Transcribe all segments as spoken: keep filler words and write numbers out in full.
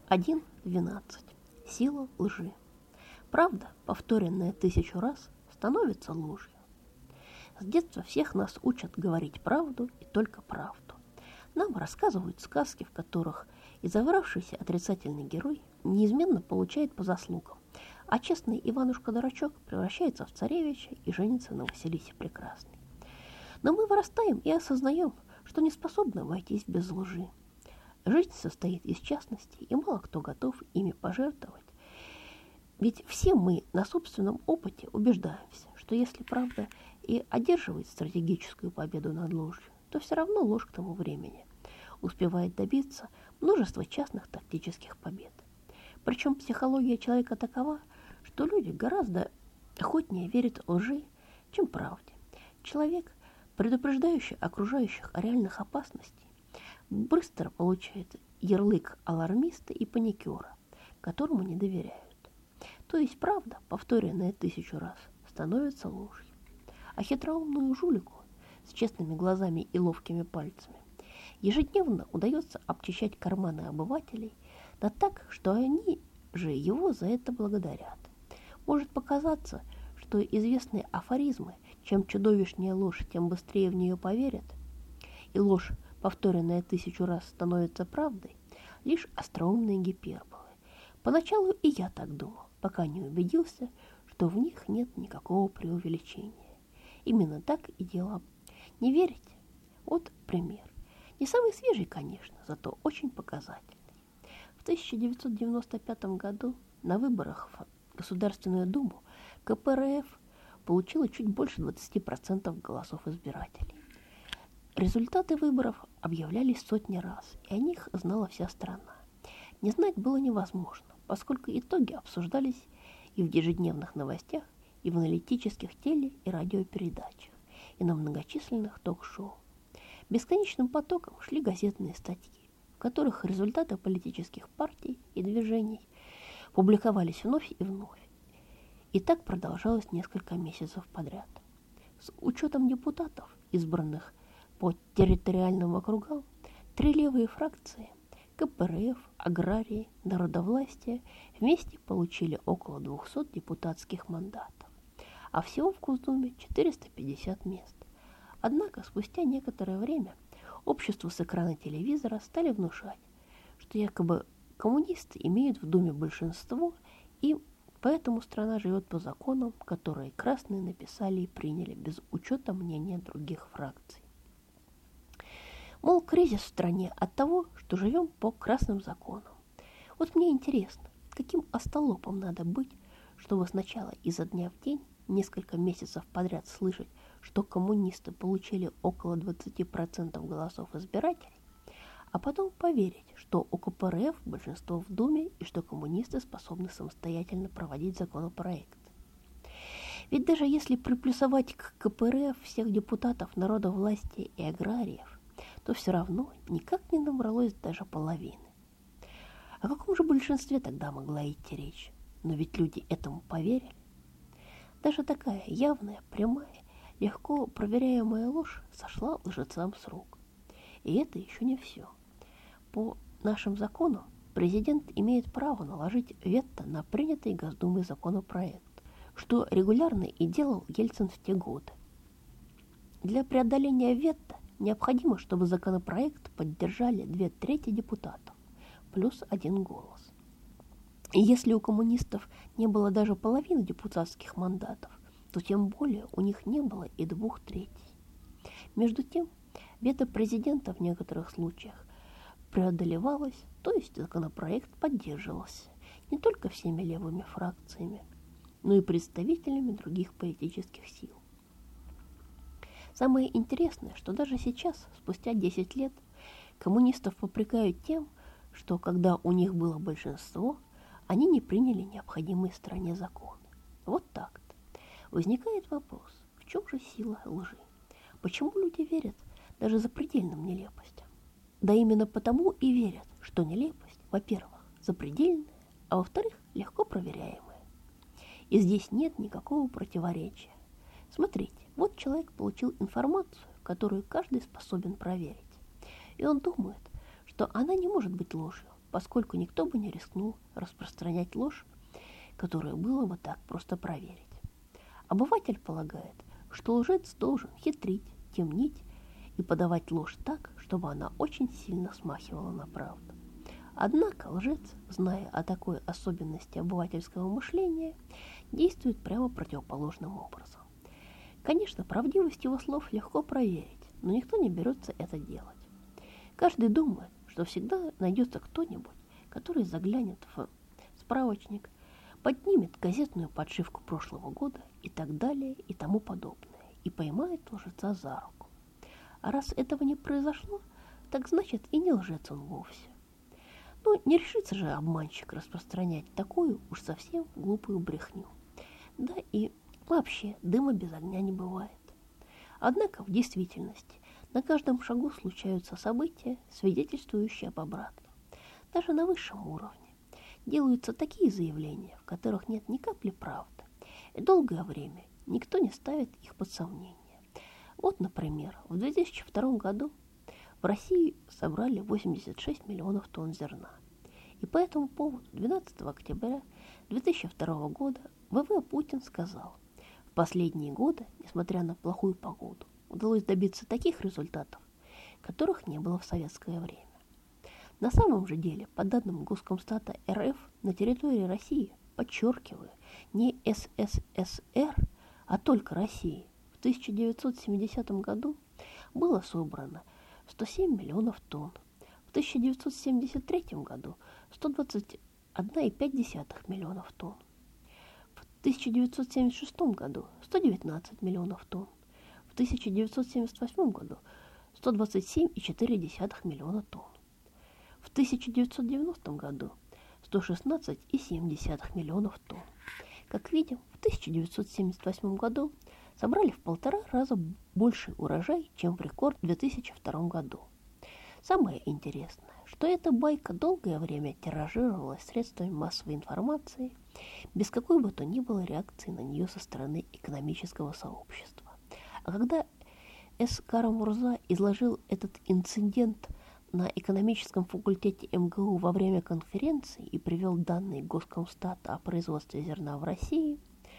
один двенадцать. Сила лжи. Правда, повторенная тысячу раз, становится ложью. С детства всех нас учат говорить правду и только правду. Нам рассказывают сказки, в которых изовравшийся отрицательный герой неизменно получает по заслугам, а честный Иванушка-дурачок превращается в царевича и женится на Василисе Прекрасной. Но мы вырастаем и осознаем, что не способны обойтись без лжи. Жизнь состоит из частностей, и мало кто готов ими пожертвовать. Ведь все мы на собственном опыте убеждаемся, что если правда и одерживает стратегическую победу над ложью, то все равно ложь к тому времени успевает добиться множества частных тактических побед. Причем психология человека такова, что люди гораздо охотнее верят лжи, чем правде. Человек, предупреждающий окружающих о реальных опасностях, быстро получает ярлык алармиста и паникера, которому не доверяют. То есть правда, повторенная тысячу раз, становится ложью. А хитроумную жулику с честными глазами и ловкими пальцами ежедневно удается обчищать карманы обывателей, да так, что они же его за это благодарят. Может показаться, что известные афоризмы «чем чудовищнее ложь, тем быстрее в нее поверят», и ложь, повторенная тысячу раз, становится правдой, лишь остроумные гиперболы. Поначалу и я так думал, пока не убедился, что в них нет никакого преувеличения. Именно так и дела. Не верите? Вот пример. Не самый свежий, конечно, зато очень показательный. В тысяча девятьсот девяносто пятом году на выборах в Государственную Думу ка пэ эр эф получила чуть больше двадцати процентов голосов избирателей. Результаты выборов объявлялись сотни раз, и о них знала вся страна. Не знать было невозможно, поскольку итоги обсуждались и в ежедневных новостях, и в аналитических теле- и радиопередачах, и на многочисленных ток-шоу. Бесконечным потоком шли газетные статьи, в которых результаты политических партий и движений публиковались вновь и вновь. И так продолжалось несколько месяцев подряд. С учетом депутатов, избранных по территориальным округам, три левые фракции ка пэ эр эф, аграрии, народовластие вместе получили около двухсот депутатских мандатов, а всего в Госдуме четыреста пятьдесят мест. Однако спустя некоторое время обществу с экрана телевизора стали внушать, что якобы коммунисты имеют в Думе большинство, и поэтому страна живет по законам, которые красные написали и приняли без учета мнения других фракций. Мол, кризис в стране от того, что живем по красным законам. Вот мне интересно, каким остолопом надо быть, чтобы сначала изо дня в день несколько месяцев подряд слышать, что коммунисты получили около двадцати процентов голосов избирателей, а потом поверить, что у ка пэ эр эф большинство в Думе и что коммунисты способны самостоятельно проводить законопроект. Ведь даже если приплюсовать к ка пэ эр эф всех депутатов народовластия и аграриев, то все равно никак не набралось даже половины. О каком же большинстве тогда могла идти речь? Но ведь люди этому поверили. Даже такая явная, прямая, легко проверяемая ложь сошла лжецам с рук. И это еще не все. По нашим законам президент имеет право наложить вето на принятый Госдумой законопроект, что регулярно и делал Ельцин в те годы. Для преодоления вето необходимо, чтобы законопроект поддержали две трети депутатов, плюс один голос. И если у коммунистов не было даже половины депутатских мандатов, то тем более у них не было и двух третей. Между тем, вето президента в некоторых случаях преодолевалось, то есть законопроект поддерживался не только всеми левыми фракциями, но и представителями других политических сил. Самое интересное, что даже сейчас, спустя десять лет, коммунистов попрекают тем, что когда у них было большинство, они не приняли необходимые стране законы. Вот так-то. Возникает вопрос, в чем же сила лжи? Почему люди верят даже запредельным нелепостям? Да именно потому и верят, что нелепость, во-первых, запредельная, а во-вторых, легко проверяемая. И здесь нет никакого противоречия. Смотрите, вот человек получил информацию, которую каждый способен проверить. И он думает, что она не может быть ложью, поскольку никто бы не рискнул распространять ложь, которую было бы так просто проверить. Обыватель полагает, что лжец должен хитрить, темнить и подавать ложь так, чтобы она очень сильно смахивала на правду. Однако лжец, зная о такой особенности обывательского мышления, действует прямо противоположным образом. Конечно, правдивость его слов легко проверить, но никто не берется это делать. Каждый думает, что всегда найдется кто-нибудь, который заглянет в справочник, поднимет газетную подшивку прошлого года и так далее и тому подобное, и поймает лжеца за руку. А раз этого не произошло, так значит и не лжец он вовсе. Ну, не решится же обманщик распространять такую уж совсем глупую брехню. Да и вообще дыма без огня не бывает. Однако в действительности на каждом шагу случаются события, свидетельствующие об обратном. Даже на высшем уровне делаются такие заявления, в которых нет ни капли правды, и долгое время никто не ставит их под сомнение. Вот, например, в две тысячи втором году в России собрали восемьдесят шесть миллионов тонн зерна. И по этому поводу двенадцатого октября две тысячи второго года вэ вэ Путин сказал: в последние годы, несмотря на плохую погоду, удалось добиться таких результатов, которых не было в советское время. На самом же деле, по данным Госкомстата эр эф, на территории России, подчеркиваю, не эс эс эс эр, а только России, в тысяча девятьсот семидесятом году было собрано сто семь миллионов тонн, в тысяча девятьсот семьдесят третьем году сто двадцать одна и пять десятых миллионов тонн, в тысяча девятьсот семьдесят шестом году сто девятнадцать миллионов тонн, в тысяча девятьсот семьдесят восьмом году сто двадцать семь и четыре десятых миллиона тонн, в тысяча девятьсот девяностом году сто шестнадцать и семь десятых миллионов тонн. Как видим, в тысяча девятьсот семьдесят восьмом году собрали в полтора раза больший урожай, чем в рекорд в две тысячи втором году. Самое интересное, что эта байка долгое время тиражировалась средствами массовой информации без какой бы то ни было реакции на нее со стороны экономического сообщества. А когда С. Кара-Мурза изложил этот инцидент на экономическом факультете эм гэ у во время конференции и привел данные Госкомстата о производстве зерна в России,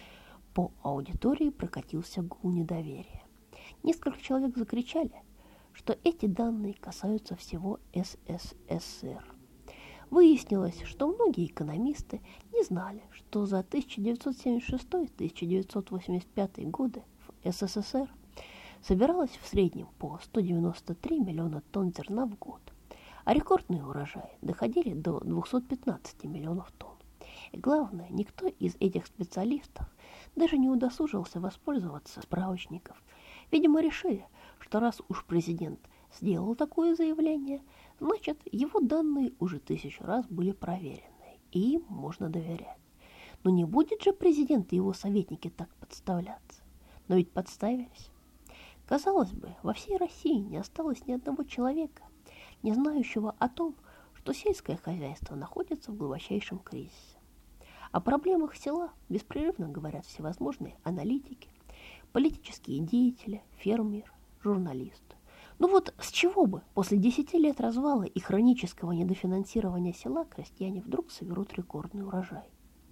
по аудитории прокатился гул недоверия. Несколько человек закричали, что эти данные касаются всего эс эс эс эр. Выяснилось, что многие экономисты не знали, что за тысяча девятьсот семьдесят шестой — тысяча девятьсот восемьдесят пятый годы в эс эс эс эр собиралось в среднем по сто девяносто три миллиона тонн зерна в год, а рекордные урожаи доходили до двухсот пятнадцати миллионов тонн. И главное, никто из этих специалистов даже не удосужился воспользоваться справочников. Видимо, решили, что раз уж президент сделал такое заявление, значит, его данные уже тысячу раз были проверены, и им можно доверять. Но не будет же президент и его советники так подставляться. Но ведь подставились. Казалось бы, во всей России не осталось ни одного человека, не знающего о том, что сельское хозяйство находится в глубочайшем кризисе. О проблемах села беспрерывно говорят всевозможные аналитики, политические деятели, фермеры, журналисты. Ну вот с чего бы после десяти лет развала и хронического недофинансирования села крестьяне вдруг соберут рекордный урожай?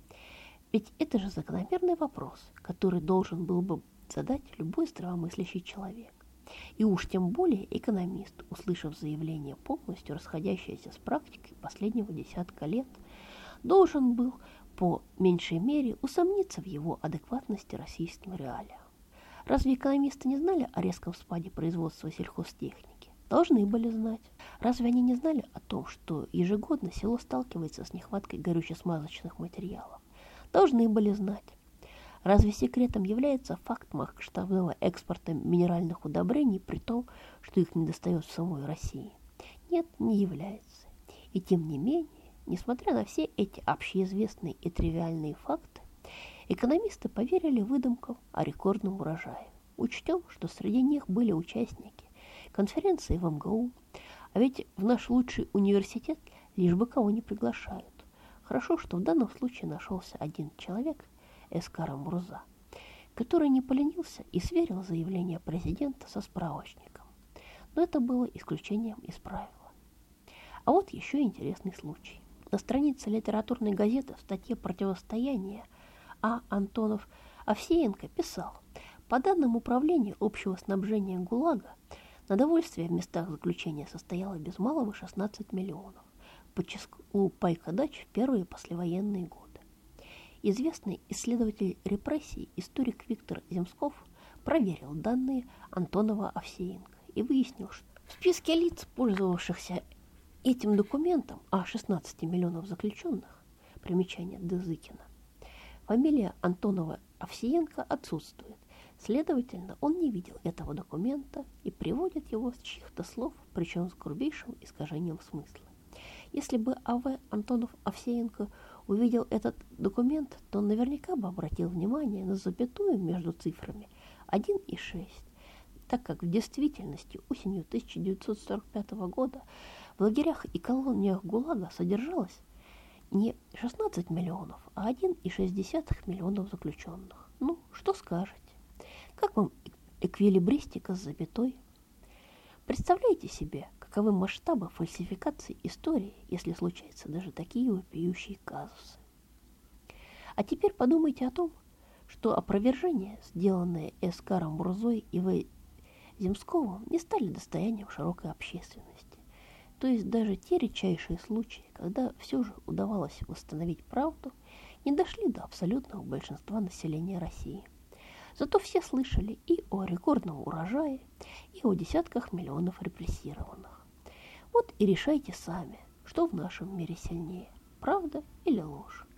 Ведь это же закономерный вопрос, который должен был бы задать любой здравомыслящий человек. И уж тем более экономист, услышав заявление, полностью расходящееся с практикой последнего десятка лет, должен был по меньшей мере усомниться в его адекватности российским реалиям. Разве экономисты не знали о резком спаде производства сельхозтехники? Должны были знать. Разве они не знали о том, что ежегодно село сталкивается с нехваткой горюче-смазочных материалов? Должны были знать. Разве секретом является факт масштабного экспорта минеральных удобрений, при том, что их недостает в самой России? Нет, не является. И тем не менее, несмотря на все эти общеизвестные и тривиальные факты, экономисты поверили выдумкам о рекордном урожае. Учтем, что среди них были участники конференции в эм гэ у, а ведь в наш лучший университет лишь бы кого не приглашают. Хорошо, что в данном случае нашелся один человек, С. Кара-Мурза, который не поленился и сверил заявление президента со справочником. Но это было исключением из правила. А вот еще интересный случай. На странице литературной газеты в статье «Противостояние» А. Антонов Овсеенко писал: по данным Управления общего снабжения ГУЛАГа, на довольствие в местах заключения состояло без малого шестнадцать миллионов по числу пайка-дач в первые послевоенные годы. Известный исследователь репрессий, историк Виктор Земсков, проверил данные Антонова Овсеенко и выяснил, что в списке лиц, пользовавшихся этим документом о шестнадцати миллионов заключенных, примечание Дызыкина, фамилия Антонова Овсеенко отсутствует. Следовательно, он не видел этого документа и приводит его с чьих-то слов, причем с грубейшим искажением смысла. Если бы А В Антонов Овсеенко увидел этот документ, то он наверняка бы обратил внимание на запятую между цифрами один и шесть, так как в действительности осенью тысяча девятьсот сорок пятого года в лагерях и колониях ГУЛАГа содержалось не шестнадцать миллионов, а один и шесть десятых миллионов заключенных. Ну, что скажете? Как вам эквилибристика с запятой? Представляете себе, каковы масштабы фальсификации истории, если случаются даже такие вопиющие казусы? А теперь подумайте о том, что опровержения, сделанные С. Каром Бурзой и В. Земсковым, не стали достоянием широкой общественности. То есть даже те редчайшие случаи, когда все же удавалось восстановить правду, не дошли до абсолютного большинства населения России. Зато все слышали и о рекордном урожае, и о десятках миллионов репрессированных. Вот и решайте сами, что в нашем мире сильнее – правда или ложь.